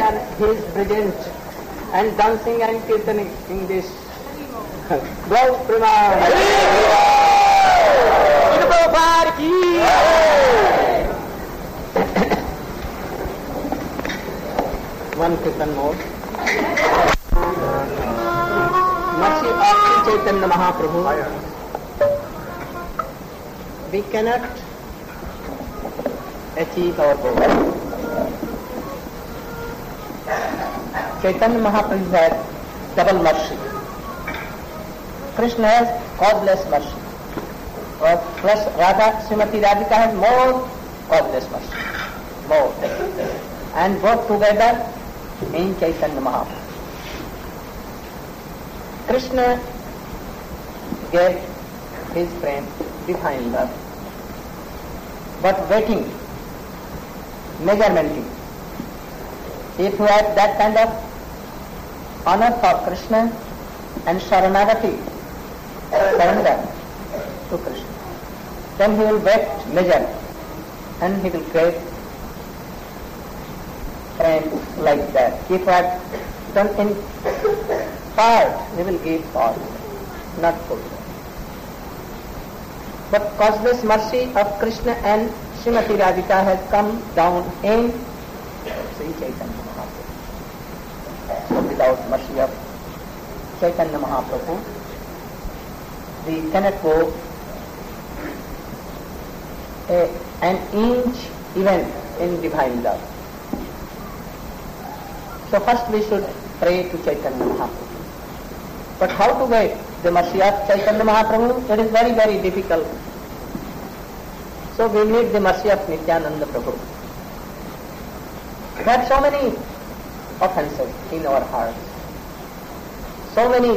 and he is brilliant and dancing and kirtaning in this. Gau Preman! Prabhupada ki! One kirtan more. Mercy of Sri Chaitanya Mahaprabhu. We cannot achieve our goal. Chaitanya Mahaprabhu has double mercy. Krishna has causeless mercy. Plus Radha, Srimati Radhika has more causeless mercy. More. And both together in Chaitanya Mahaprabhu. Krishna gave his friend divine love. But waiting, measurementing. If you have that kind of honor for Krishna and Sharanagati, surrender to Krishna, then he will wait, measure, and he will create friends like that. If you have done in part, he will give part, not full. But causeless mercy of Krishna and Srimati Radhika has come down in Sri Chaitanya Mahaprabhu. So without mercy of Chaitanya Mahaprabhu, we cannot go an inch even in divine love. So first we should pray to Chaitanya Mahaprabhu. But how to get the mercy of Chaitanya Mahaprabhu? It is very, very difficult. So we need the mercy of Nityananda Prabhu. We have so many offenses in our hearts. So many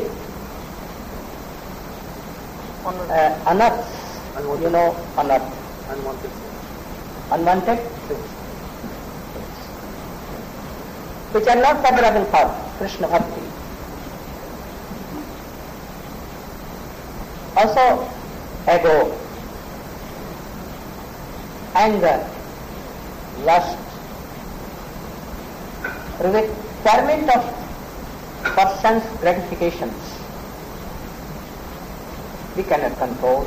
anarths, you know, anarths. Unwanted things. Which are not favorable for Krishna Bhakti. Also, ego, anger, lust, requirement of for sense gratifications, we cannot control.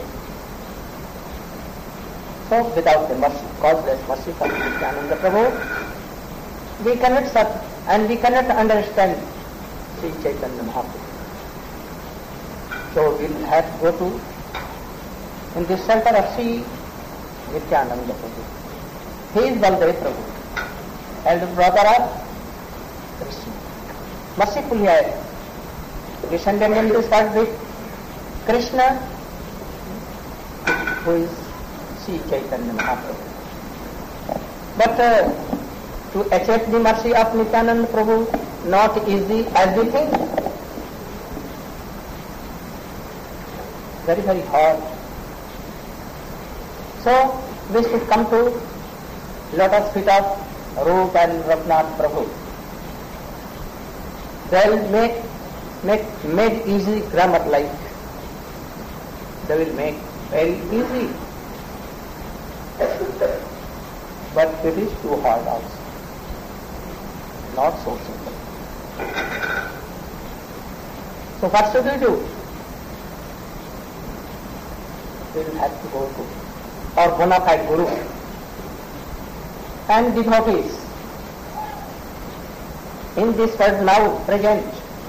So, without the mercy, causeless mercy from Nityananda Prabhu, we cannot serve and we cannot understand Sri Chaitanya Mahaprabhu. So, we will have to go to in the center of Sri Nityananda Prabhu. He is Baldev Prabhu, elder brother of Krishna. Mercifully, I descended in this world with Krishna, who is Sri Chaitanya Mahaprabhu. But to achieve the mercy of Nityananda Prabhu, not easy as we think. Very, very hard. So, we should come to lotus feet of Rup and Raghunath Prabhu. They will make easy grammar like. They will make very easy. But it is too hard also. Not so simple. So what should we do? We will have to go to our bona fide Guru and devotees in this world now present.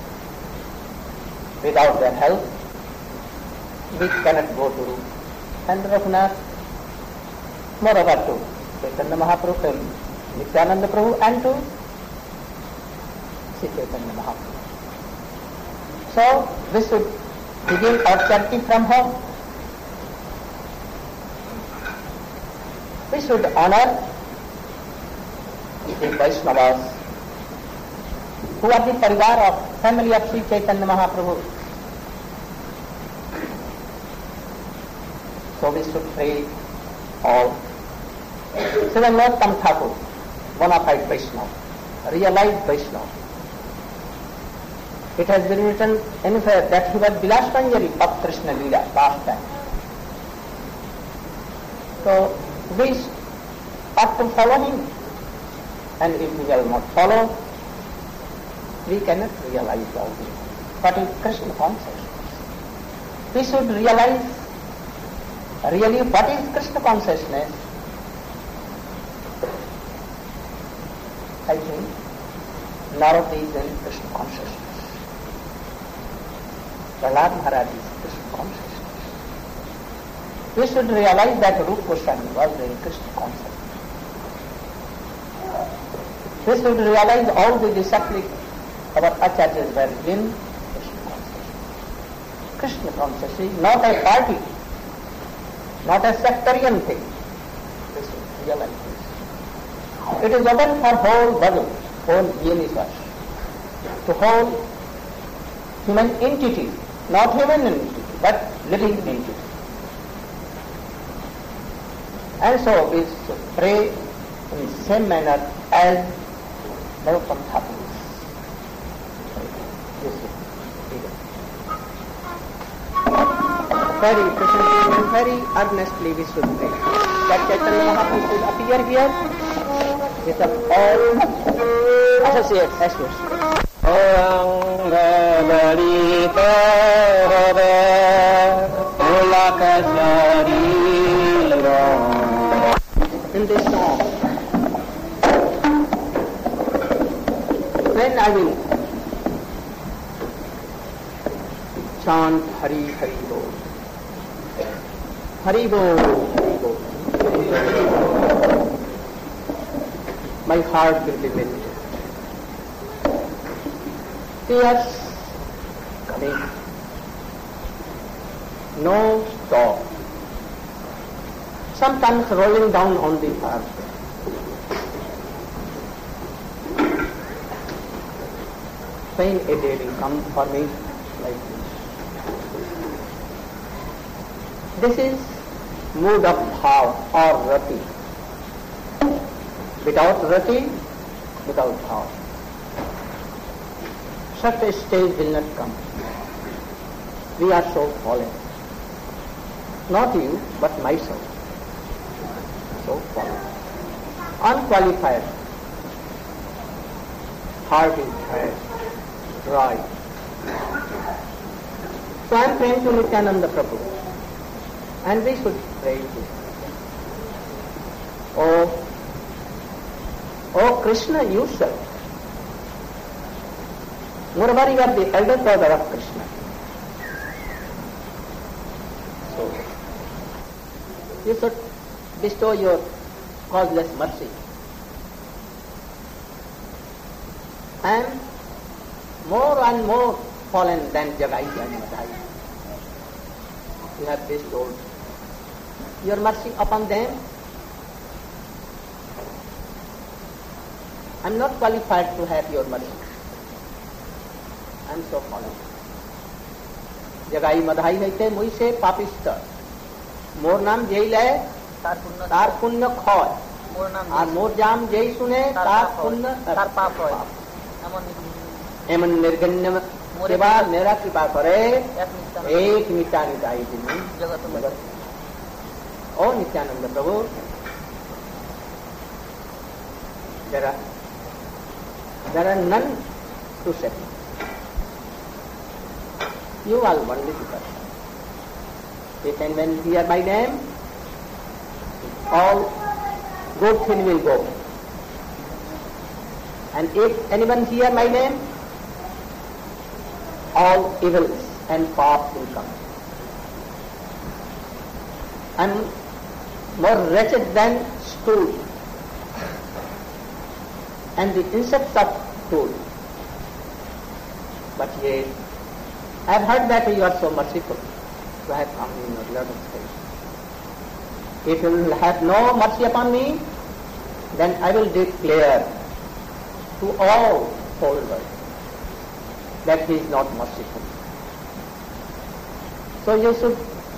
Without their help, we cannot go to Rup and Raghunath, moreover to Chaitanya Mahaprabhu and Nityananda Prabhu and to Sri Chaitanya Mahaprabhu. So, we should begin our charity from home. We should honor the Vaishnavas, who are the parivar of family of Sri Chaitanya Mahaprabhu. So we should pray all. Srivangottam Thakur, bona fide Vaishnava, realized Vaishnava. It has been written anywhere that he was Vilas Panjari of Krishna Leela last time. So we ought to follow him, and if we will not follow, we cannot realize all this. What is Krishna consciousness? We should realize really what is Krishna consciousness. I think Narada is in Krishna consciousness. Prahlad Maharaj is Krishna consciousness. We should realize that Rupa Goswami was in Krishna consciousness. We should realize all the disciples of our acharyas were in Krishna consciousness. Krishna consciousness is not a party, not a sectarian thing. We should realize this. It is open for whole world, whole universe, to whole human entity, not human entity, but living entity. And so we should pray in the same manner as Narottam Thakur. Very presently and very earnestly we should pray that Chaitanya Mahaprabhu should appear here with all associates as well. In this song, when I will chant Hari Hari Bol, Hari Bol, Hari Bol, my heart will be melted. Tears coming, no stop. Sometimes rolling down on the earth. When a day will come for me like this. This is mood of bhav or rati. Without rati, without bhav, such a stage will not come. We are so fallen. Not you, but myself. So fallen. Unqualified. Heart is dry. So I am praying to Nityananda Prabhu. And we should pray to Oh Krishna, you self. Moreover, you are the elder brother of Krishna. So, you should bestow your causeless mercy. I am more and more fallen than Jagai and Madhai. You have bestowed your mercy upon them. I am not qualified to have your mercy. I am so fallen. Jagai Madhai haite muise papista. Mor naam jei le tar punya khoy. Ar mor jam jei sune tar punya tar paap hoy. Eman nirganya के बाद मेरा कृपा करे एक नित्यानंदाई दिन जगत ओ नित्यानंद प्रभु there are none to set. You are only the person. If and when hear my name, all good things will go. And if anyone hear my name, all evils and paths will come. I am more wretched than stool and the insects of stool. But yet, I have heard that you are so merciful, so I have come in your lot of space. If you will have no mercy upon me, then I will declare to all whole world that he is not merciful. So you should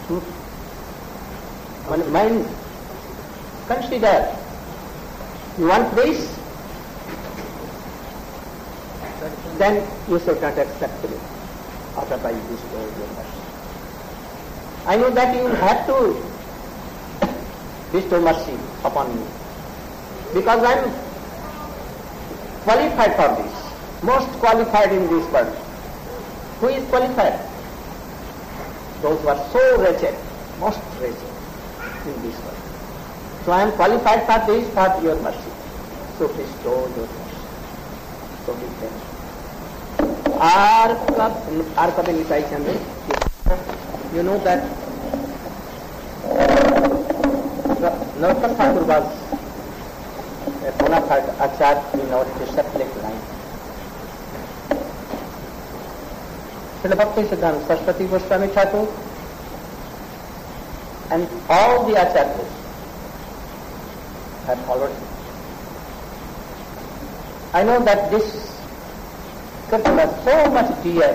mind, consider, you want this, then you should not accept it. Otherwise you destroy your mercy. I know that you have to bestow mercy upon me, because I am qualified for this. most qualified in this world. Who is qualified? Those who are so wretched, most wretched in this world. So I am qualified for this, for your mercy. So please show your mercy. So we can. You know that Narottam Thakur was a bona fide acharya in our disciplic line. Srila Bhaktisiddhanta Saraswati Goswami Thakur and all the acharyas have followed him. I know that this kirtan was so much dear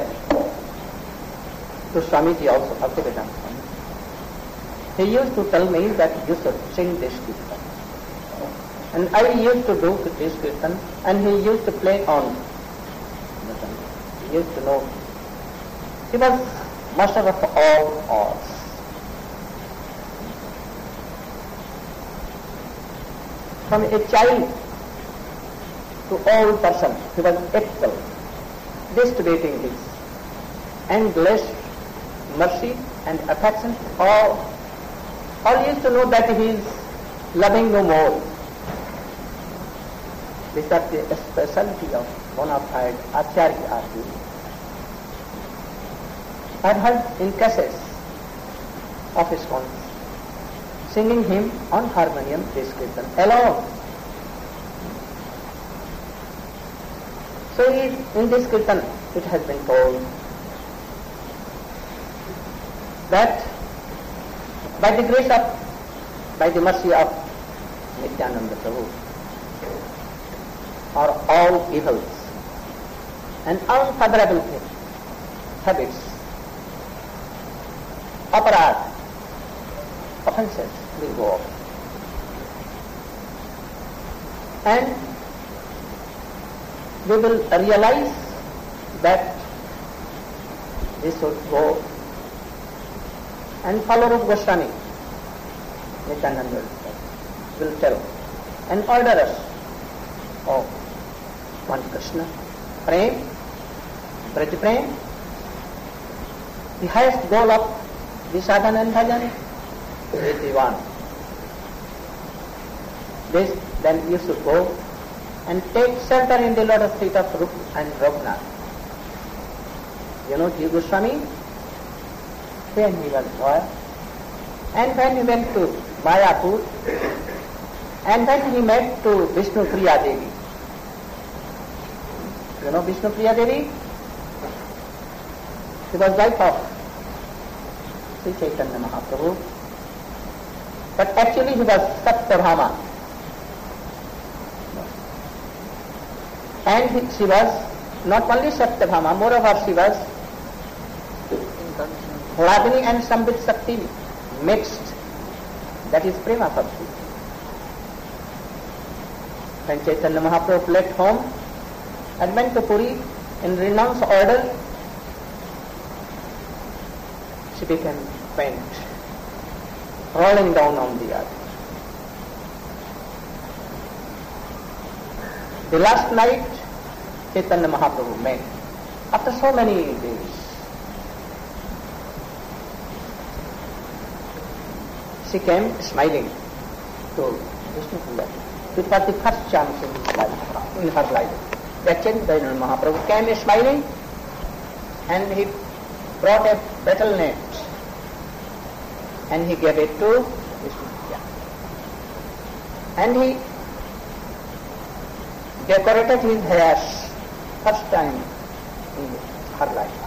to Swamiji also, Bhaktivedanta Swami. He used to tell me that you should sing this kirtan. And I used to do this kirtan, and he used to play on. He used to know. He was master of all arts. From a child to old person, he was equal, distributing his endless mercy and affection. All used to know that he is loving no more. This is the specialty of bona fide acharya arti. I have heard in cassettes of his own singing him on harmonium this kirtan alone. So in this kirtan it has been told that by the grace of, by the mercy of Nityananda Prabhu, are all evils and unfavorable habits, aparad, offenses will go off. And we will realize that this should go and follow Rupa Goswami, Nityananda will tell and order us, oh, one Krishna, Prem, Braj Prem, the highest goal of the sadhana and bhajan is the one. This, then you should go and take shelter in the lotus feet of Rup and Raghunath. You know Jiva Goswami, when he was boy, and when he went to Mayapur, and when he met to Vishnu Priya Devi. You know Vishnu Priya Devi? She was wife of Sri Chaitanya Mahaprabhu, but actually he was Satyabhama. And she was not only Satyabhama, moreover she was Hladini and Sambit Shakti mixed. That is Prema Bhakti. When Chaitanya Mahaprabhu left home and went to Puri in renounced order, she became faint, rolling down on the earth. The last night, Chaitanya Mahaprabhu met. After so many days, she came smiling to Vishnu Priya. It was the first chance in her life. That Chaitanya Mahaprabhu came smiling, and he brought a betel net and he gave it to Vishnu Priya. And he decorated his hairs first time in her life.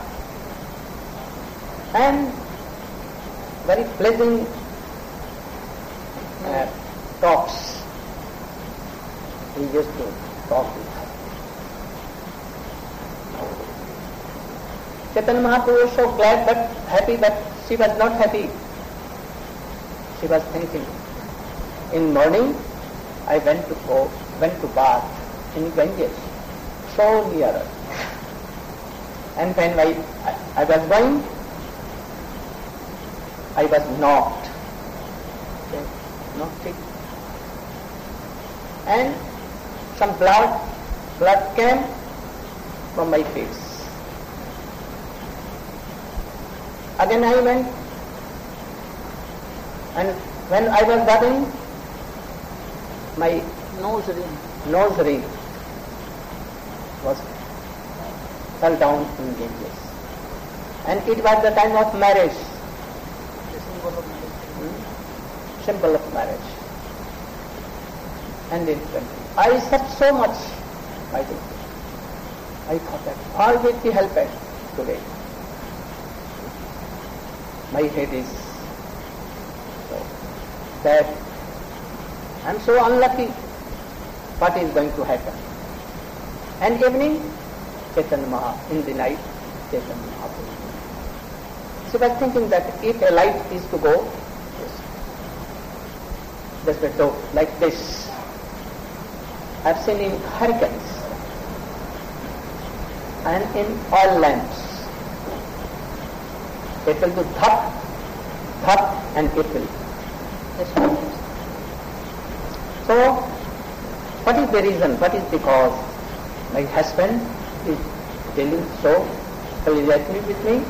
And very pleasing talks he used to talk with her. Chaitanya Mahaprabhu was so glad but happy, but she was not happy. She was thinking, in morning I went to bath in Ganges, so near us. And when I was going, I was knocked. Okay, knocked it. And some blood came from my face. Again I went, and when I was bathing, my nose ring. nose ring fell down in Ganges. And it was the time of marriage, symbol of marriage. And it went. I searched so much, I thought that all will be helped today. My head is so bad. I am so unlucky. What is going to happen? And evening, Chaitanya Mahaprabhu, in the night, Chaitanya Mahaprabhu. So I was thinking that if a light is to go, this will go like this. I have seen in hurricanes and in oil lamps. It will do dhap, dhap, and it will. So, what is the reason? What is the cause? My husband is dealing so collegiately with me,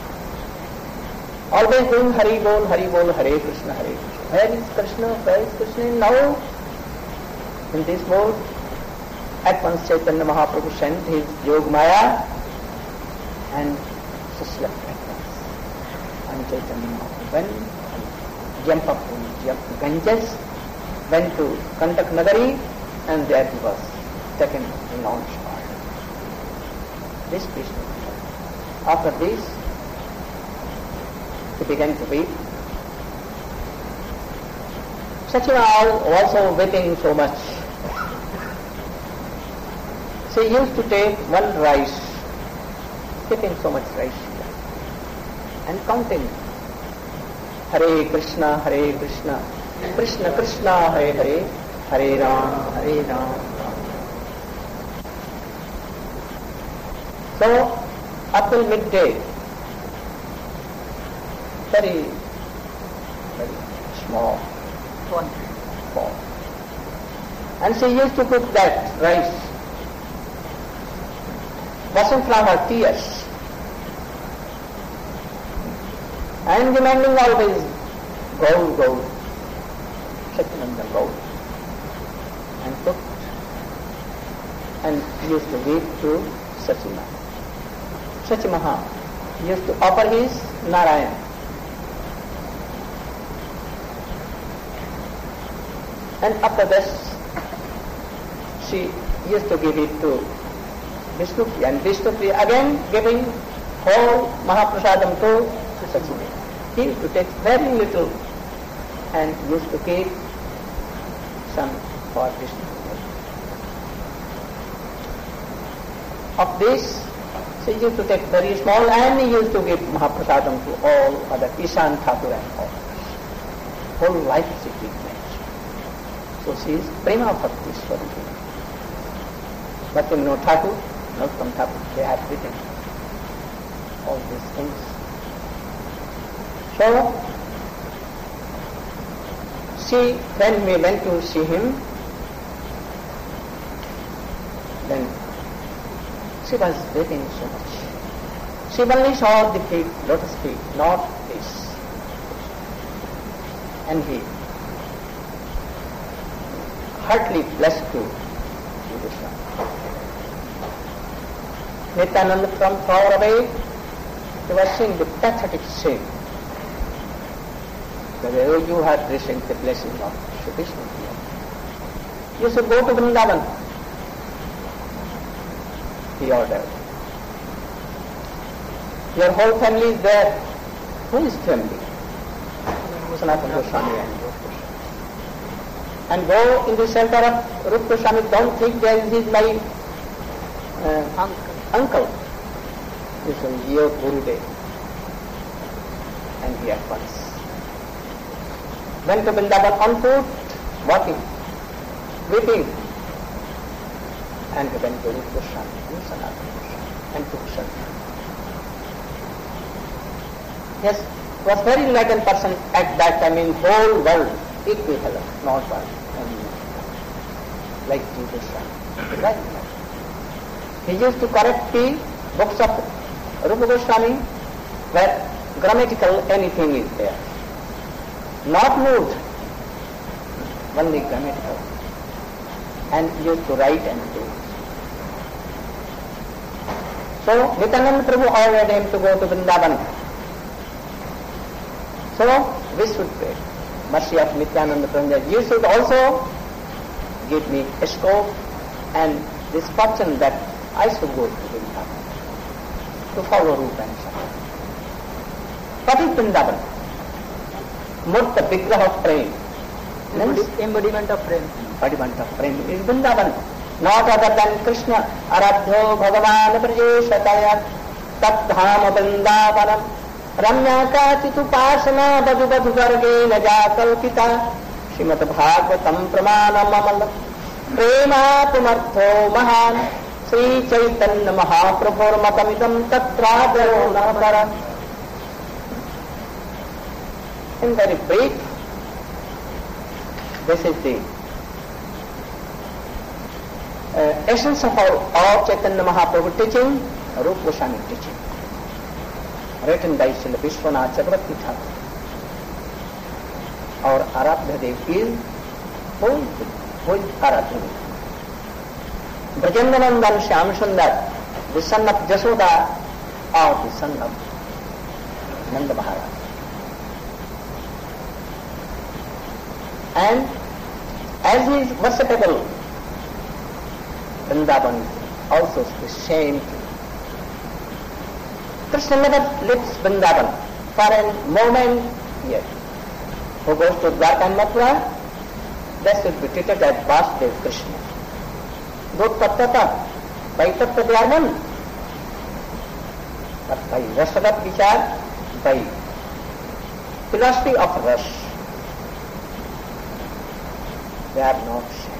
always doing Hari Bol, Hare Krishna, Hare Krishna. Where is Krishna? Where is Krishna? Now, in this world, at once Chaitanya Mahaprabhu sent his Yog Maya and she slept at once. And Chaitanya Mahaprabhu went and jumped up in Ganges, went to Kantak Nagari, and there he was taken in launch part. This Krishna. After this, he began to weep. Sachima also weeping so much. She used to take one rice, keeping so much rice and counting Hare Krishna, Krishna Krishna, Hare Hare, Hare Ram, Hare Ram. So, up till midday, very small pot. And she used to cook that rice, washing from her tears, and demanding always gold, Satyananda gold, and cooked, and used to give to Sachima. Sachimaha used to offer his Narayan. And after this, she used to give it to Vishnupriya, and Vishnupriya again giving whole Mahaprasadam to Sachima. He used to take very little and used to keep some for Vishnupriya. Of this, she used to take very small, and he used to give Mahaprasadam to all other Ishan Thakur and all. Whole life she did manage. So she is Prema Bhakti Swarupa. But in no Thakur, not from Thakur, they have written all these things. So, when we went to see him, then she was weeping so much. She only saw the feet, lotus feet, not this. And he heartily blessed to Krishna. Nityananda from far away, he was seeing the pathetic scene. Whether you have received the blessing of Shri Krishna, you should go to Vrindavan, he ordered. Your whole family is there. Who is family? Sanatana Goswami and Rupa Goswami. And go in the shelter of Rupa Goswami. Don't think that he is my uncle. This is your Gurudev. And he at once went to Vrindavan on foot, walking, weeping, and he went to Rupa Goswami and Sanatana Goswami and took shelter. Yes, was very enlightened person at that time in whole world, equivalent, not one, like Jesus. Right? He used to correct the books of Rupa Goswami where grammatical anything is there. Not mood, only grammatical. And used to write and do. So Nityananda Prabhu ordered him to go to Vrindavan. So we should pray. Mercy of Nityananda Prabhu. You should also give me a scope and this fortune that I should go to Vrindavan to follow Rupa and Shakti. What is Vrindavan? Murta Vigraha of praying. Embodiment of praying. Embodiment of praying is Vrindavan. Not other than Krishna. Aradho Bhagavan Prajeshataya Tat Dhama Vrindavanam Ramya Kachitupasana Badhu Badhu Garge Naja Kalpita Srimad Bhagavatam Pramanam Amal Prema Pumartho Mahan Sri Chaitanya Mahaprabhur Matamidam Tatrādaro Navara. In very brief, this is the essence of all Chaitanya Mahaprabhu teaching, Rupa Goswami teaching, written by Srila Vishwanath Chakravarti Thakur. Our Aradhya Devi is who is Aradhya? Brajendanandan Shyam Sundar, the son of Jashoda or the son of Nanda Maharaj. And as he is worshipable, Vrindavan also the same thing. Krishna never leaves Vrindavan for a moment yet. Who goes to Dwarka and Mathura, that should be treated as Vasudev Krishna. Both Tattva, by Tattva they are one. But by Rasavat Vichar, by philosophy of Ras, they are not same.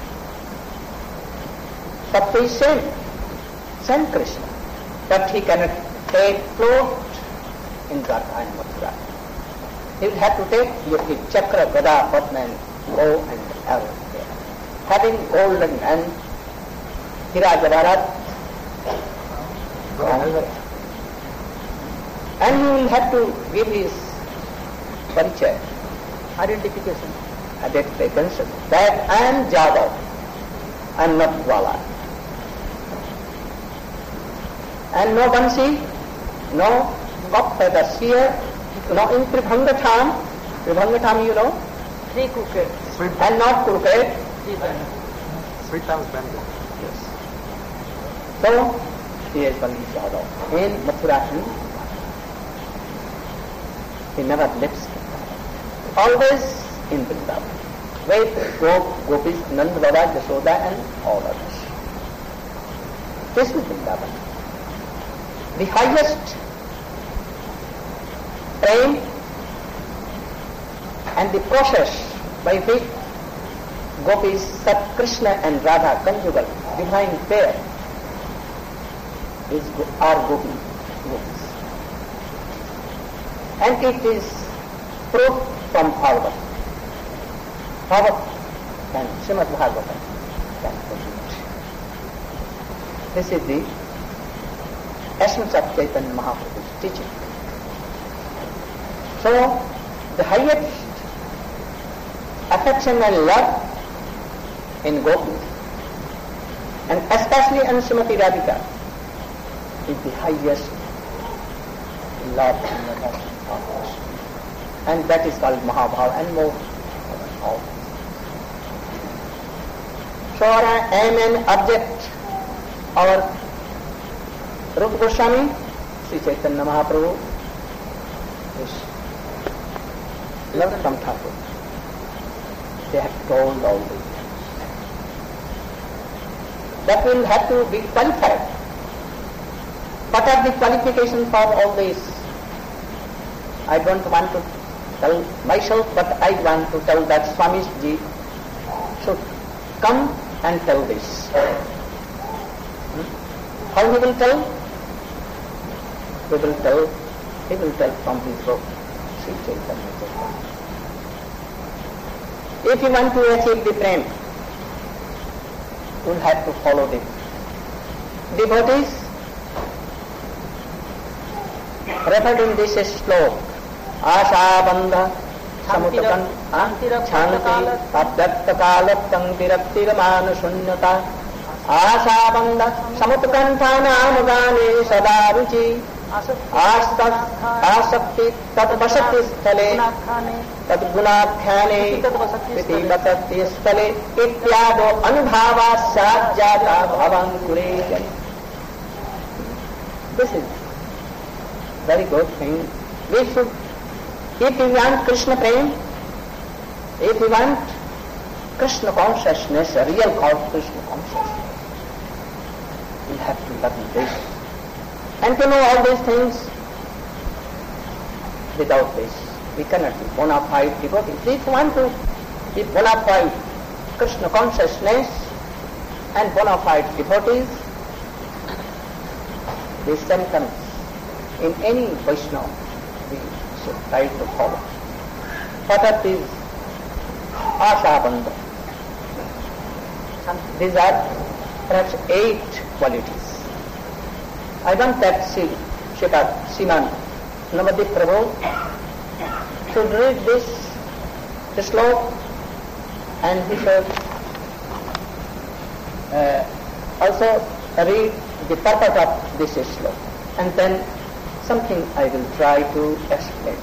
Tattva is same Krishna, but he cannot take float in Dwarka and Mathura. He will have to take his chakra, gada, padma and bow and arrow there. Having golden and hira javarat, and he will have to give his parichaya, Identification. that I am Jadav, I am not Gwala. And no Bansi, no cock feathers here, no in Pribhangatham you know, Three crooked. and not crooked. Three times bended. Yes. So, he is only Jadav. In Mathura, he never lives. Always in Vrindavan. With Gopis, Nanda Baba, Jashoda and all others. This is Vrindavan. The highest aim and the process by which Gopis, Sat, Krishna and Radha conjugal, divine pair, is our Gopis. And it is proof from Bhagavad. Bhagavad and Srimad Bhagavatam can prove. This is the essence of Chaitanya Mahaprabhu's teaching. So, the highest affection and love in Gopis, and especially in Srimati Radhika, is the highest love and affection of us. And that is called Mahabhava and more than all. So our aim and object, our Rupa Goswami, Sri Chaitanya Mahaprabhu, is love from Thakur. They have told all this. That will have to be qualified. What are the qualifications for all this? I don't want to tell myself, but I want to tell that Swamiji should come and tell this. How he will tell? He will tell from his book, Sri Chaitanya Charitamrita. If you want to achieve the prem, you will have to follow the devotees referred in this sloka, Ashabandha, Samutukan, Shanti, Abhyakta Kalatang Viraktir Manushunyata, Ashabandha, Samutukan Thanamugane Sadaruchi, Asakti Tatpasati Stale, Tatgunakhyane, Piti Basati Stale, Ityado Anubhava Sajjata Bhavankure. This is very good thing. We should, if we want Krishna prem, if we want Krishna consciousness, a real Krishna consciousness, we have to learn this. And to know all these things, without this, we cannot be bona fide devotees. If we want to be bona fide Krishna consciousness and bona fide devotees, these symptoms in any Vaishnava we should try to follow. What are these? Ashabandha. These are perhaps 8 qualities. I want that Sriman Navadip Prabhu should read this sloka, and he should also read the purpose of this sloka, and then something I will try to explain.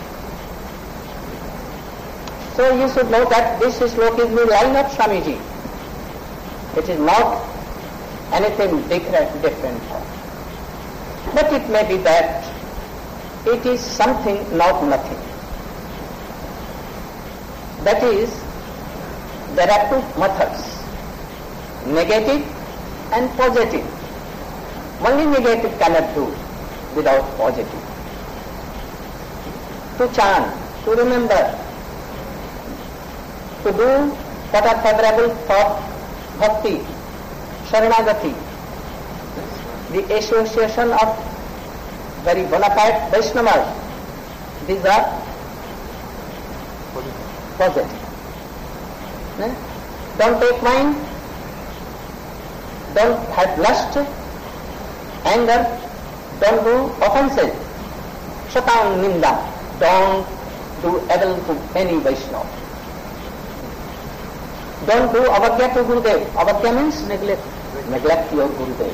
So you should know that this sloka is the line of Swamiji. It is not anything different. But it may be that it is something, not nothing. That is, there are 2 methods, negative and positive. Only negative cannot do without positive. To chant, to remember, to do what are favorable for bhakti, sharanagati, the association of very bona fide Vaishnavas, these are positive. Don't take wine, don't have lust, anger, don't do offenses, shatan ninda, don't do evil to any Vaishnava. Don't do avagya to Gurudev. Avagya means neglect your Gurudev.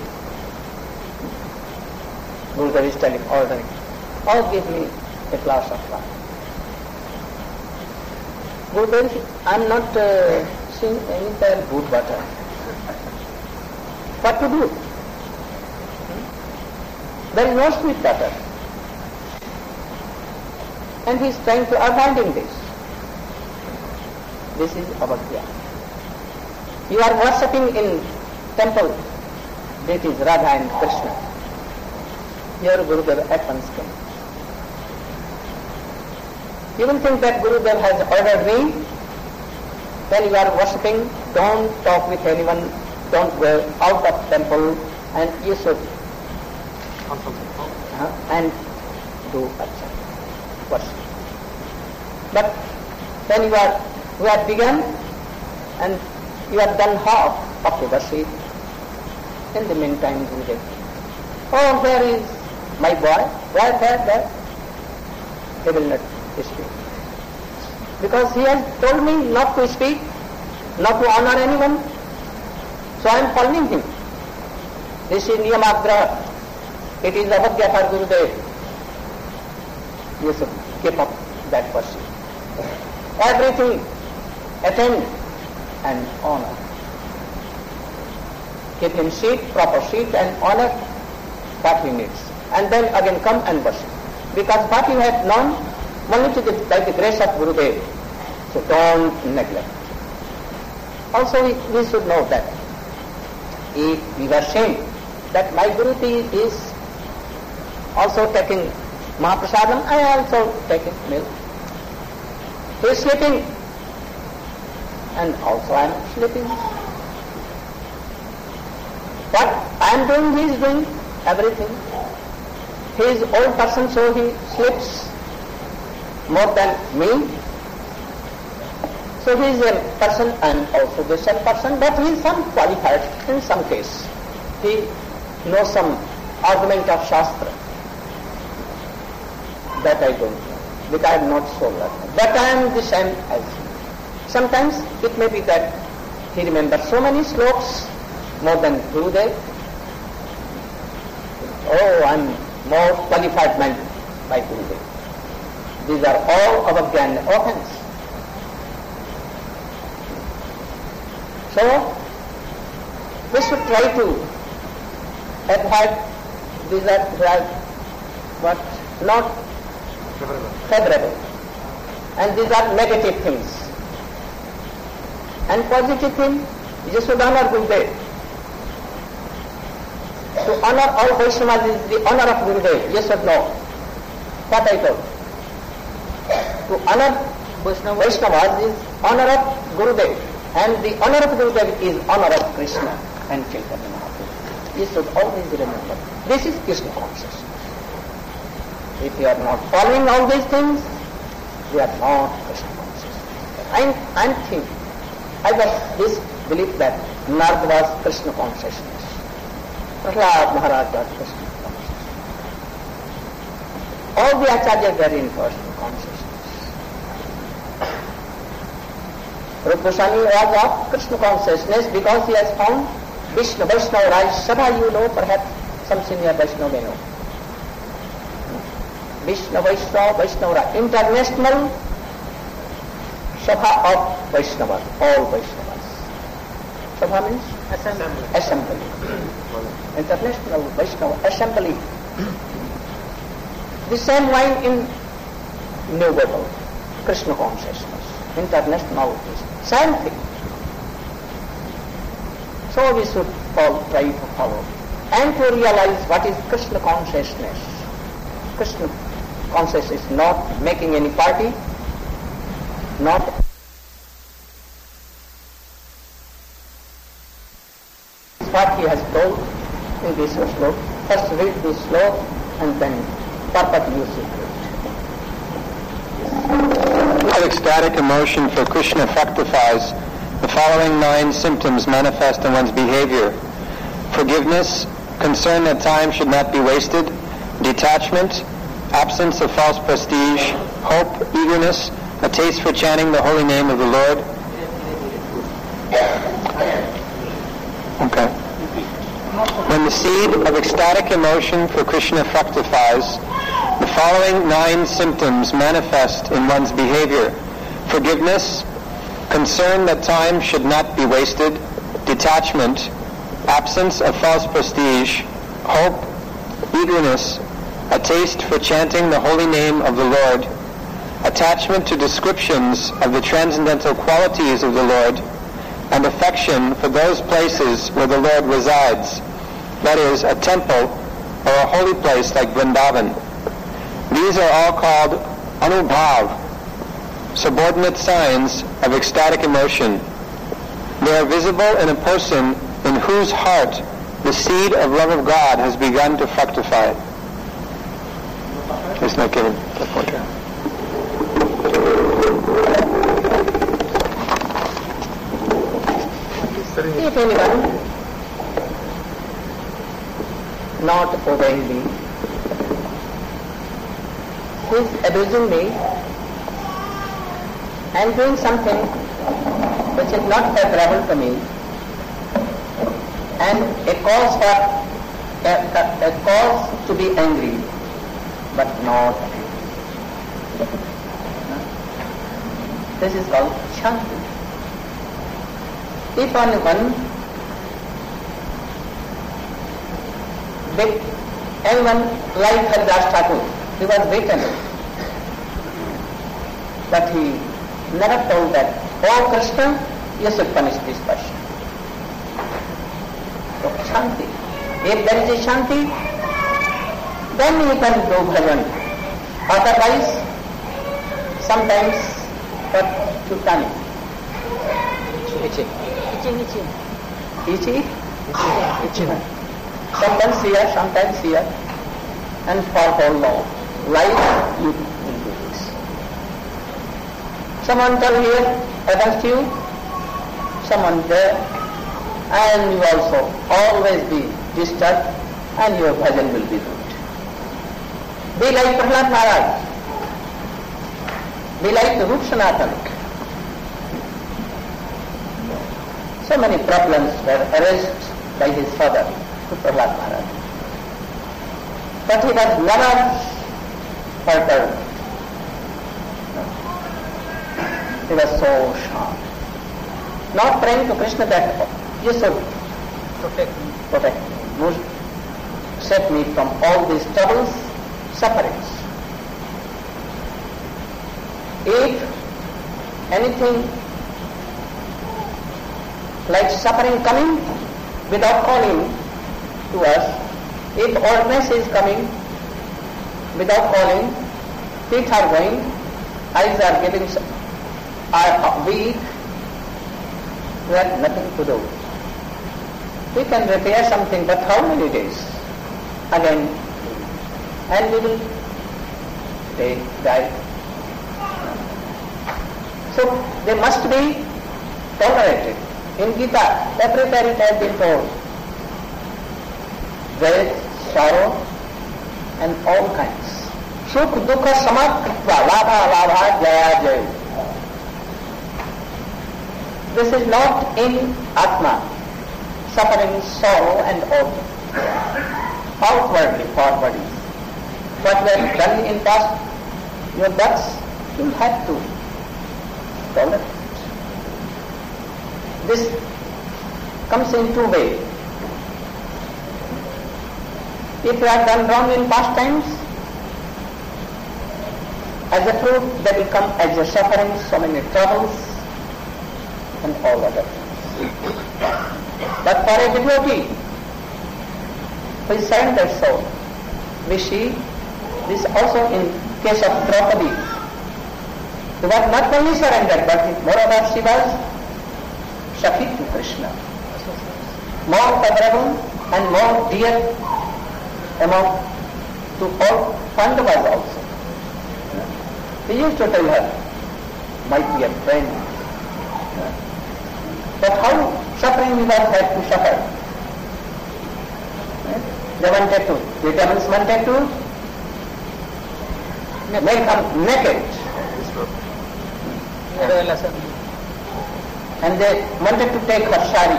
Gurudev is telling, ordering, give me a glass of water. Gurudev, I am not seeing any good water. What to do? There is no sweet water. And he is trying to avoid this. This is avagya. You are worshipping in temple, that is Radha and Krishna. Your Gurudev at once came. You will think that Gurudev has ordered me. When you are worshipping, don't talk with anyone, don't go out of temple, and you should and do worship. But when you have begun and you have done half of the worship, in the meantime Gurudev, there is my boy, there. He will not speak. Because he has told me not to speak, not to honor anyone, so I am following him. This is Niyamagraha. It is avagya for Gurudev. You should keep up that worship. Everything, attend and honor. Give him seat, proper seat, and honor what he needs. And then again come and worship. Because what you have known, only by the grace of Gurudev. So don't neglect. Also we should know that if we were saying that my Guru is also taking Mahaprasadam, I also taking milk. He is sleeping, and also I am sleeping. What I am doing, he is doing everything. He is old person, so he sleeps more than me. So he is a person, I am also the same person, but he is some qualified in some case. He know some argument of Shastra. That I don't know, because I am not so learned. But I am the same as he. Sometimes it may be that he remembers so many slokas, more than Gurudev. Oh, I am more qualified man by Gurudev. These are all our Jnana organs. So, we should try to avoid these are not favorable. And these are negative things. And positive thing, you should honor Gurudev. To honor all Vaishnavas is the honor of Gurudev. You should know what I told. To honor Vaishnavas is honor of Gurudev. And the honor of Gurudev is honor of Krishna and Chaitanya Mahaprabhu. You should always remember. This is Krishna consciousness. If you are not following all these things, you are not Krishna consciousness. I think, I was this belief that Narad was Krishna consciousness. Prahlad Maharaj was Krishna consciousness. All the acharyas were in Krishna consciousness. Rupa Goswami was of Krishna consciousness because he has found Vishnu, Vaishnava, Raj, Sabha, you know, perhaps some senior Vaishnava may know. Vishnu, Vaishnava, Vaishnava, international Sabha of Vaishnavas, all Vaishnavas. Sabha means? Assembly. International Vaishnava Assembly. The same line in New World, Krishna consciousness, international, same thing. So we should all try to follow and to realize what is Krishna consciousness. Krishna consciousness is not making any party, not what he has told in this sloka. First read this sloka and then purport use it. Of ecstatic emotion for Krishna fructifies, the following 9 symptoms manifest in one's behavior: forgiveness, concern that time should not be wasted, detachment, absence of false prestige, hope, eagerness, a taste for chanting the holy name of the Lord. Okay. When the seed of ecstatic emotion for Krishna fructifies, the following 9 symptoms manifest in one's behavior: forgiveness, concern that time should not be wasted, detachment, absence of false prestige, hope, eagerness, a taste for chanting the holy name of the Lord, attachment to descriptions of the transcendental qualities of the Lord, and affection for those places where the Lord resides, that is, a temple or a holy place like Vrindavan. These are all called anubhav, subordinate signs of ecstatic emotion. They are visible in a person in whose heart the seed of love of God has begun to fructify. It's not given. If anyone not obeying me, who is abusing me and doing something which is not favorable to me, and a cause to be angry, but not. This is called Shanti. If anyone like Haridas Thakur, he was beaten, but he never told that, oh Krishna, you should punish this person. So Shanti. If there is a Shanti, then you can do bhajan. Otherwise, sometimes what Chutani. Itchy? Sometimes here, and for how long? Life you will do this. Someone come here against you, someone there, and you also always be disturbed and your bhajan will be good. Be like Prahlad Maharaj. Be like Rup Sanatan. So many problems were raised by his father to Prahlad Maharaj. But he was never perturbed. He was so sharp. Not praying to Krishna that you should protect me. You save me from all these troubles, sufferings. If anything like suffering coming without calling to us, if oldness is coming without calling, feet are going, eyes are giving, are weak, we have nothing to do. We can repair something, but how many days? Again, and we will die. So they must be tolerated. In Gita, everywhere it has been told. There is sorrow and all kinds. Sukh, dukha, samakritva, labha, labha, jaya, jaya. This is not in Atma. Suffering, sorrow and all. Outwardly, forwardly. What we have done in past, your guts, you have to tolerate. This comes in two ways. If you have done wrong in past times, as a fruit they will come as a suffering, so many troubles and all other things. But for a devotee who is surrendered soul, we see this also in case of Draupadi. She was not only surrendered, but moreover she was Sakhi to Krishna. More favorable and more dear among to all Pandavas also. He used to tell her, my dear friend, but how suffering we had to suffer. They wanted to, the devils wanted to make her naked. And they wanted to take her sari.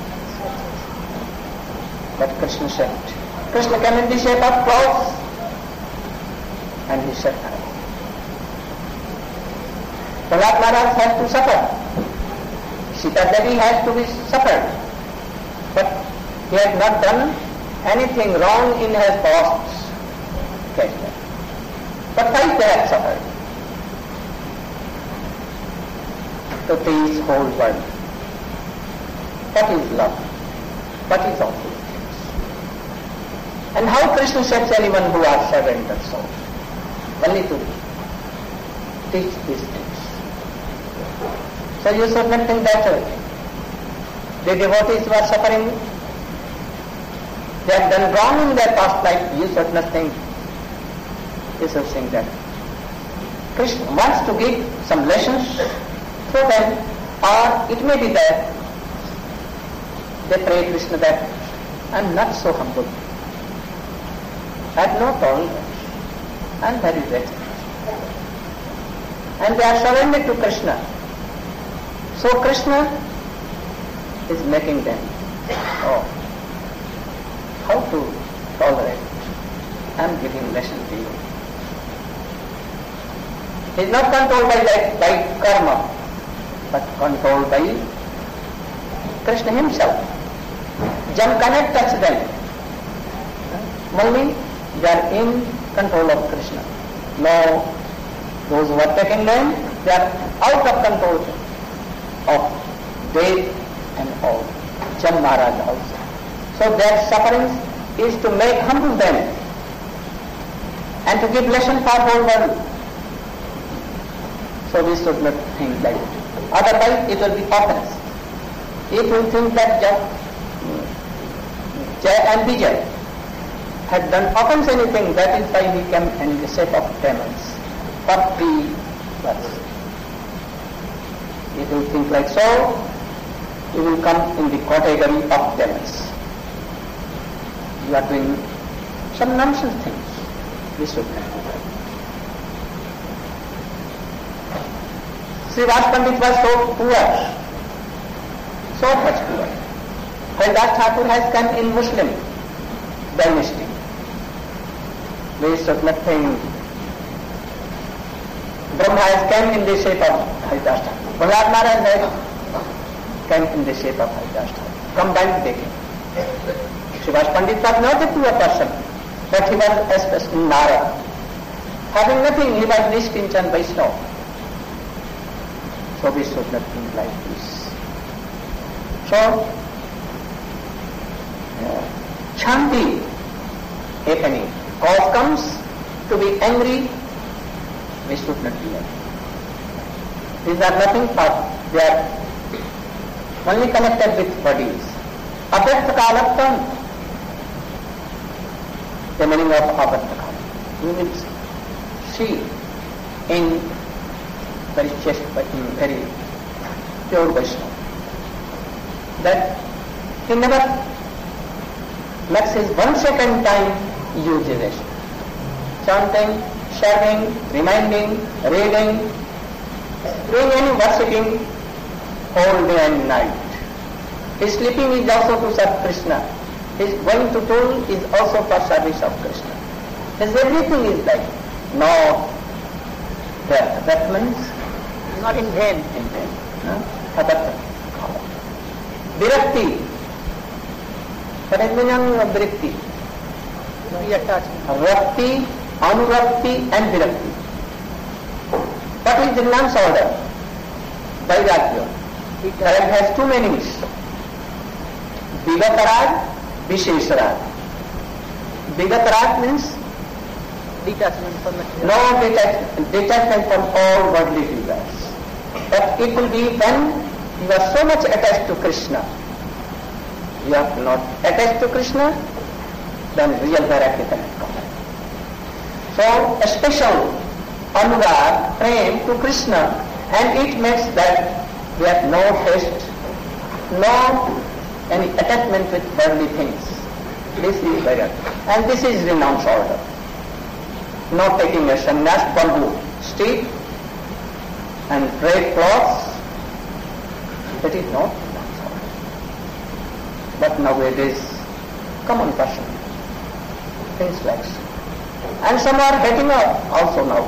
But Krishna said, Krishna came in the shape of clothes and he set her. Prahlad Maharaj has to suffer. Sita Devi has to be suffered. But he has not done anything wrong in his past case. But why they have suffered? To please whole world. What is love? What is all these things? And how Krishna saves anyone who are surrendered soul? Only to teach these things. So you should not think that the devotees who are suffering, they have done wrong in their past life. You should not think. You should think that Krishna wants to give some lessons for them, or it may be that they pray Krishna that I am not so humble. I have no tolerance. I am very wretched. And they are surrendered to Krishna. So Krishna is making them, how to tolerate. I am giving lesson to you. He is not controlled by karma, but controlled by Krishna himself. Jam cannot touch them. Only they are in control of Krishna. No, those who are taking them, they are out of control of Dev and all. Jam Maharaj also. So their sufferings is to make humble them and to give lesson for whole world. So we should not think like that. Otherwise it will be offense. If we think that Jay and Vijay had done offense anything, that is why he came in the shape of demons. 40 verses. If you think like so, you will come in the category of demons. you are doing some nonsense things. We should not do that. Srivas Pandit was so poor, so much poor. Haridas Thakur has come in Muslim dynasty. We should not think. Brahma has come in the shape of Haridas Thakur. Prahlad Maharaj has come in the shape of Haridas Thakur. Combined they came. Srivas Pandit was not a poor person, but he was especially Nara. Having nothing, he was Nishkinchan Vaishnava. So we should not think like this. So, Chanti, if any cause comes to be angry, we should not be angry. These are nothing but they are only connected with bodies. Avyakta the meaning of avyakta. You will see in very chaste, very pure Vaishnava that he never makes his 1 second time utilization. Chanting, serving, reminding, reading, doing any worshipping all day and night. His sleeping is also to serve Krishna. His going to toil is also for service of Krishna. His everything is like, no, that means Not in vain. in vain. Virakti. What is the meaning of virakti? Reattachment. Rakti, Anurakti and Virakti. What is the nonce order? Vairagya. Vairagya has two meanings. Vigatarag, Vishesharag. Vigatarag means Detachment from material. no detachment from all worldly desires. But it will be when you are so much attached to Krishna. You are not attached to Krishna, then real Vairagya cannot come. So a special anurag, prem to Krishna, and it makes that we have no taste, no any attachment with worldly things. This is Vairagya. And this is renounce order. Not taking a sannyas, bamboo stick and red cloths, that is not renounce order. But nowadays, common person things like so. And some are getting up also now.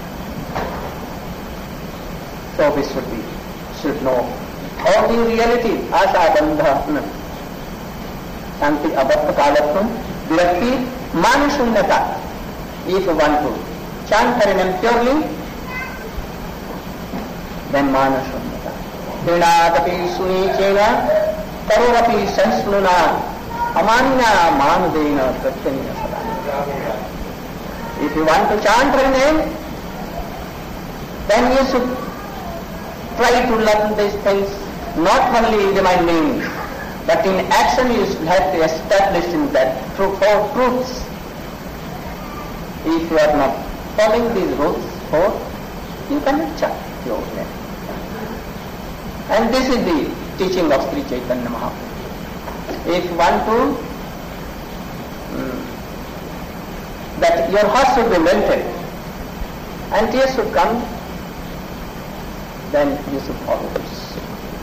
So we should know all the reality. Asa bandha, Shanti abhatta kalatvam, virakti, manashunyata. If you want to chant Harinam purely, then manashunyata. Dinadapi sunichena, tarorapi sansluna, amanina manudena pratyanya sadana. If you want to chant Harinam, then you should try to learn these things, not only reminding, but in action you should have to establish in that four truths. If you are not following these rules, you cannot chant your name. And this is the teaching of Sri Chaitanya Mahaprabhu. If you want to, that your heart should be melted and tears should come, then you should follow this.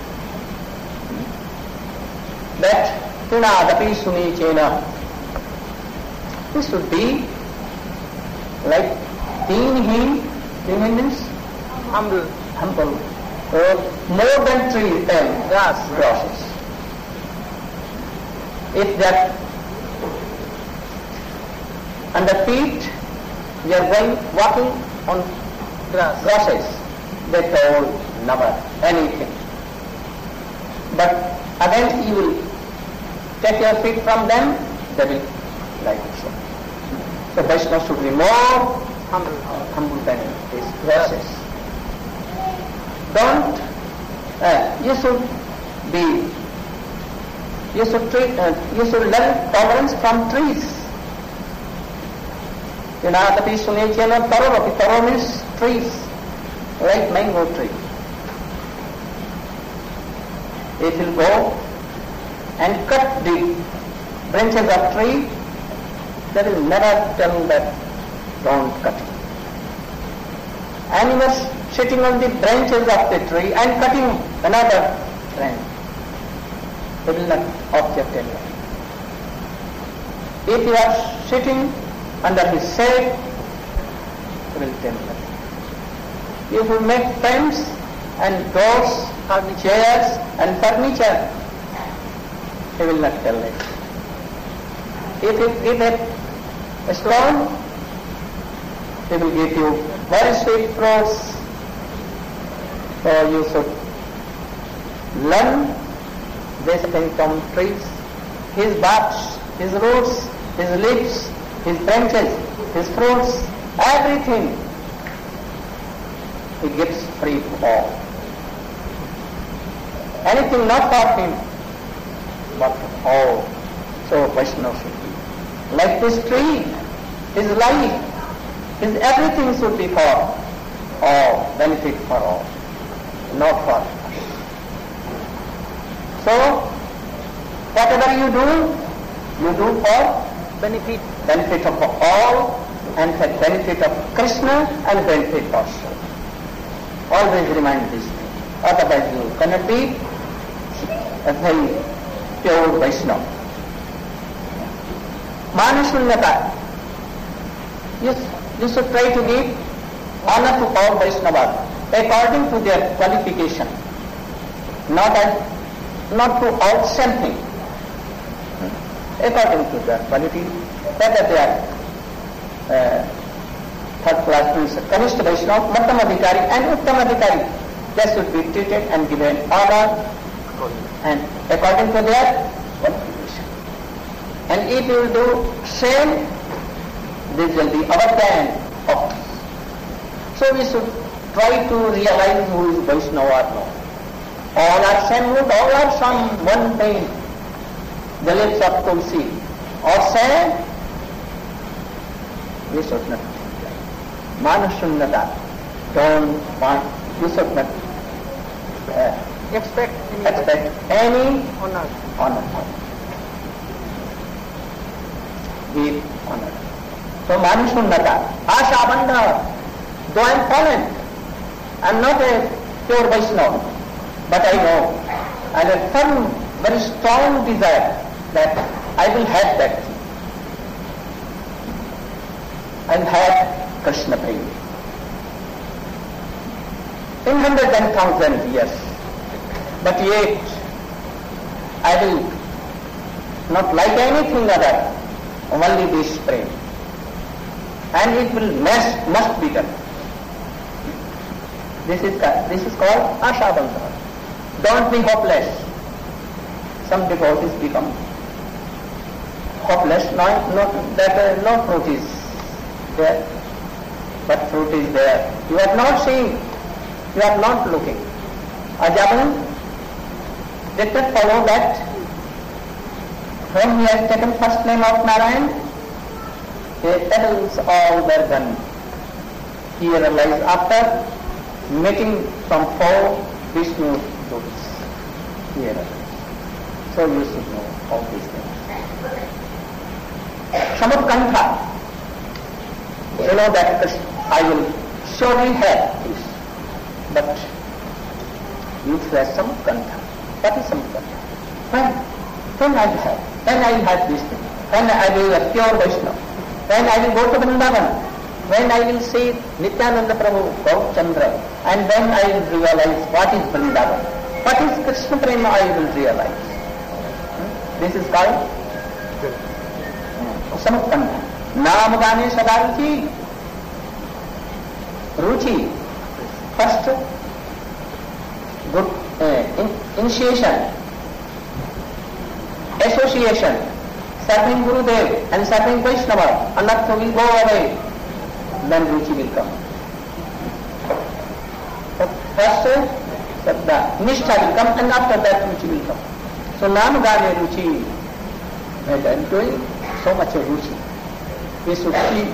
That tunadapi sunichena, this should be like deenhi means Humble. humble, or more than 3 grasses. If that under feet we are walking on grasses, they told never anything. But again you will take your feet from them, they will like so. So Vaishnava should be more humble than these grasses. Don't, you should learn tolerance from trees. Vinadapi sunechena taro, taro means trees, like mango tree. If you go and cut the branches of tree They will never tell that don't cut it. Animals sitting on the branches of the tree and cutting another branch, they will not object anymore. If you are sitting under his shade, they will tell that. If you make tents and doors, chairs and furniture, he will not tell it. If you give a stone, he will give you very sweet fruits. So you should learn this thing from trees. His barks, his roots, his leaves, his branches, his fruits, everything he gives free to all. Anything not for him, but for all. So Vaishnava should be. Like this tree, his life, his everything should be for all, benefit for all, not for us. So, whatever you do for benefit of all, and for benefit of Krishna and benefit of soul. Always remind this thing. Otherwise you cannot be a very pure Vaishnava. Manashunyata. You should try to give honor to all Vaishnavas according to their qualification, not to all same thing. According to their quality, whether they are third class means Kanishta Vaishnava, Madhyam Adhikari and Uttam Adhikari, they should be treated and given honor and according to their qualification. And if you will do same, this will be our plan of us. So we should try to realize who is Vaishnava or not. All are same root, all are some one thing. The lips of Tulsi or same, we should not. Manashunyata. Don't want, you should not expect any honor. Give honor. So Manashunyata. Ashabandha. Though I am fallen, I am not a pure Vaishnava, but I know, I have a firm, very strong desire that I will have that thing. I will have Krishna Prema. In 100,000 years, but yet I will not like anything other, only this Prema. And it will must be done. This is called Ashabandha. Don't be hopeless. Some devotees become hopeless, no fruit is there, but fruit is there. You are not seeing, you are not looking. Ajaban did not follow that when he has taken first name of Narayan, the petals all were done. He realized after meeting from 4 Vishnu groups. Here. So you should know all these things. Samutkantha. You know that I will surely have this. But you have Samutkantha. What is Samutkantha? When I will have this thing. When I will be a pure Vaishnava. When I will go to Vrindavan. When I will see Nityananda Prabhu, Gaur Chandra, and then I will realize what is Vrindavan. What is Krishna Prema, I will realize. This is called Samutkantha. Naam Gane Sada Ruchi. Ruchi. First, good initiation, association, serving Gurudev and serving Vaishnava, Anartha will go away. Then Ruchi will come. First, Saddha, Nishtha will come, and after that Ruchi will come. So Nam Gane Ruchi, and I am doing so much of Ruchi. We should see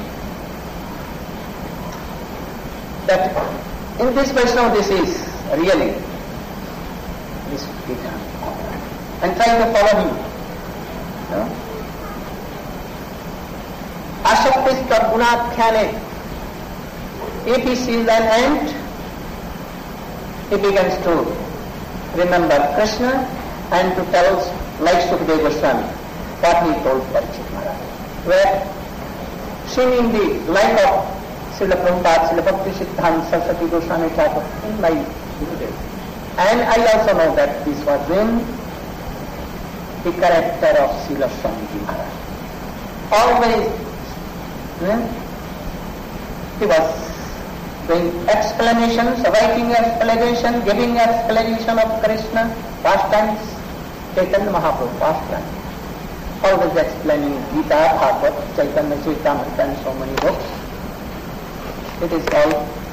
that in this Vaishnava this is really, this should be done. And try to follow him. Asaktishtva gunathyane. If he sees an ant, he begins to remember Krishna and to tell, like Sukadeva Goswami, what he told Parikshit Maharaj. Where, seeing the life of Srila Prabhupada, Srila Bhakti Siddhanta Saraswati Goswami Thakur in my Gurudev. And I also know that this was in the character of Srila Swamiji Maharaj. Always he was doing explanations, writing explanation, giving explanation of Krishna, pastimes, Chaitanya Mahaprabhu, pastimes. Always explaining Gita, Bhagavad, Chaitanya Charitamrita and so many books. It is called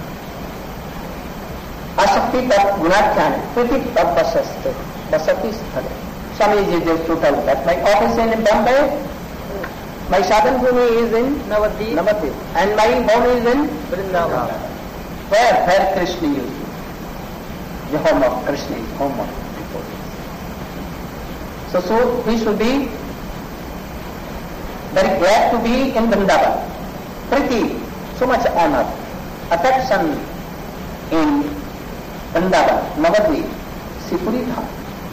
Asakti Tat Gunathyane, Priti Tat Vasaste, Vasati Sthale. Swamiji used to tell that my office is in Bombay, my sadhan bhumi is in Navadvip, and my home is in Vrindavan. Where Krishna used to. The home of Krishna is home of devotees. So we should be very glad to be in Vrindavan. Pretty, so much honor, affection in Vrindavan, Navadvip, Sipuri Dham.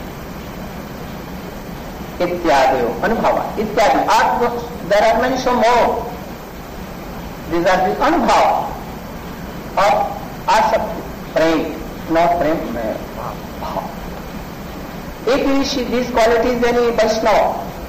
Ityadeo, Anubhava, Ityadi. There are many so more. These are the Anubhava of Asakti, Prem, not Prem, Bhava. If we see these qualities any Vaishnava,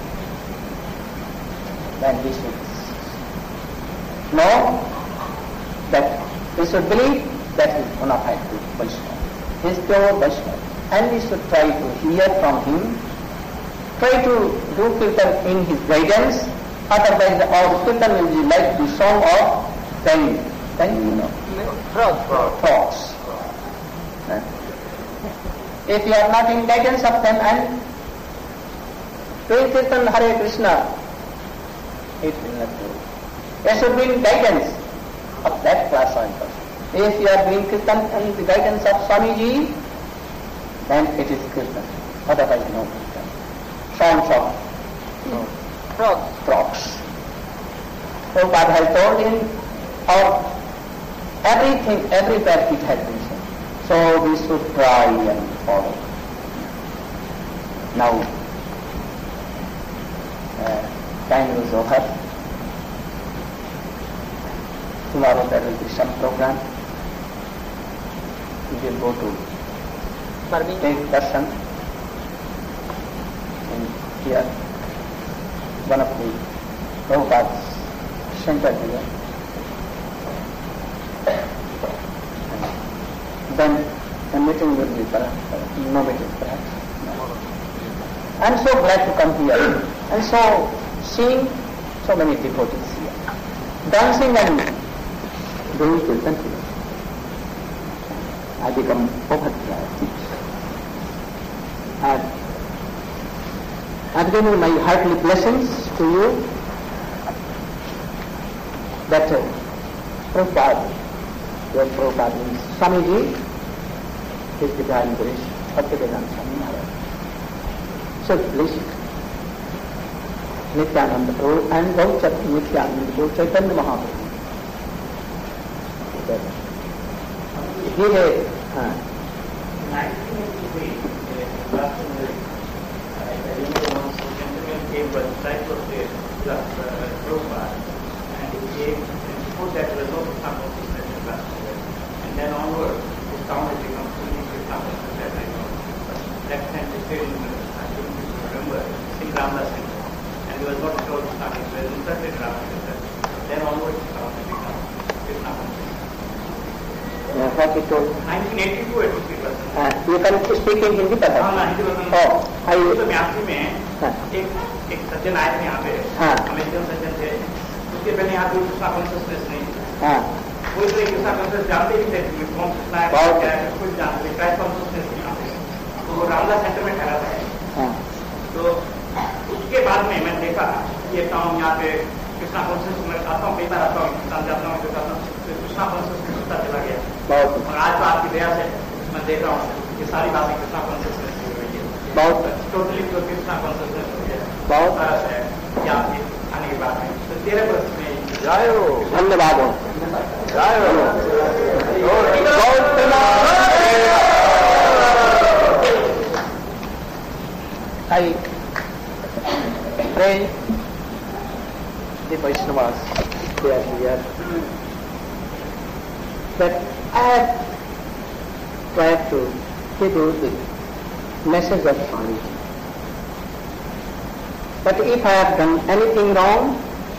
then we should know that we should believe that he is bona fide Vaishnava. He is pure Vaishnava. And we should try to hear from him, try to do kirtan in his guidance, otherwise our kirtan will be like the song of Kain, you know, frogs. If you are not in guidance of them and doing kirtan Hare Krishna, it will not do. There should be in guidance of that class of person. If you are doing kirtan and the guidance of Swamiji, then it is kirtan. Otherwise no kirtan. Songs of frogs. Prabhupada has told in our everything, everywhere it has been said. So we should try and follow. Now, time is over. Tomorrow there will be some program. We will go to take darshan and here one of the Prabhupada's center here. Then the meeting will be perhaps, no meeting perhaps. I am so glad to come here and so seeing so many devotees here, dancing and doing kirtan here. I become Bhavatra teacher. And I give you my heartily blessings to you that Prabhupada, your Prabhupada means Swamiji, is the Divine Guru, Bhaktivedanta Swami Maharaj. So please, Nityananda Prabhu and Gauchat Nityananda Prabhu, Chaitanya Mahaprabhu. He had 1983, last January, I remember once a gentleman came by the side of the Prabhupada, and he came, and before that there was no Krishna consciousness in last year. And then onward, this town has become fully Krishna conscious as I know. But that time they stayed in, I don't remember, Singh Ramdas Center. And he was not sure Krishna conscious, he was instructed Ramdas Center. Then onward, this town has become Krishna conscious. What he told? 1982 it was. You can speak in Hindi पता? हाँ हिंदी में। तो Massey में एक सज्जन आए थे यहाँ पे, अमेरिकन सज्जन थे। उसके पहले यहाँ कोई कृष्णा कॉन्शियसनेस नहीं थी। कोई तो कृष्णा कॉन्शियस जानते ही थे कि कौन कृष्णा है क्या है कुछ जानते थे, क्राइस्ट कॉन्शियसनेस नहीं यहाँ पे। तो वो रामदास सेंटर में ठहरा था। तो उसके बाद में मैंने देखा ये टाउन यहाँ पे कृष्णा कॉन्शियस में आता हूँ, कई बार आता हूँ, जाता हूँ, कृष्णा कॉन्शियस में होता चला गया। और आज तो आपकी दया से मैं देख रहा हूँ ये सारी बातें कृष्णा कॉन्शियसनेस की हुई है। बहुत टोटली तो कृष्णा कॉन्शियसनेस हो गया। बहुत तरह से या आपकी आने की बात है। तो 13 वर्ष में धन्यवाद हो। I pray the Vaishnavas, they are here, that I have tried to give you the message of Swamiji. But if I have done anything wrong,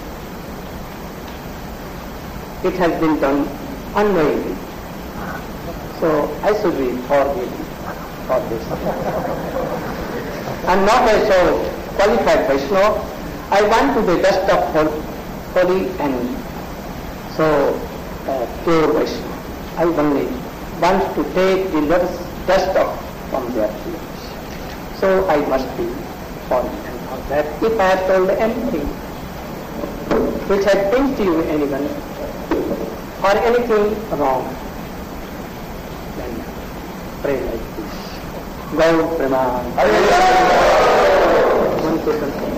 it has been done unknowingly. So I should be forgiven for this. I am not a so qualified Vaishnava. I want to be best of holy and so pure Vaishnava. I only want to take the dust off from their feet. So I must be forgiven for that. If I have told anything which has pinched you anyone or anything wrong, then pray like this. Gaur Praman. One second.